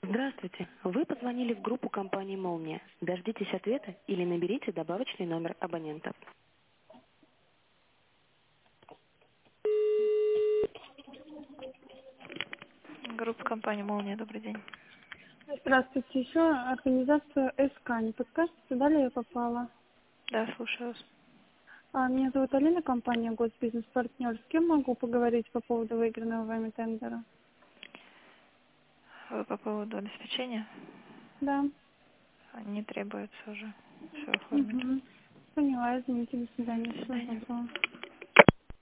Здравствуйте. Вы позвонили в группу компании «Молния». Дождитесь ответа или наберите добавочный номер абонента. Группа компании «Молния», добрый день. Здравствуйте. Еще организация СК. Не подскажете, сюда ли я попала? Да, слушаю вас. Меня зовут Алина, компания «Госбизнес-партнер». С кем могу поговорить по поводу выигранного вами тендера? Вы по поводу обеспечения? Да. Не требуется уже. Все оформили. Угу. Поняла, извините, до До свидания. Всего свидания. доброго.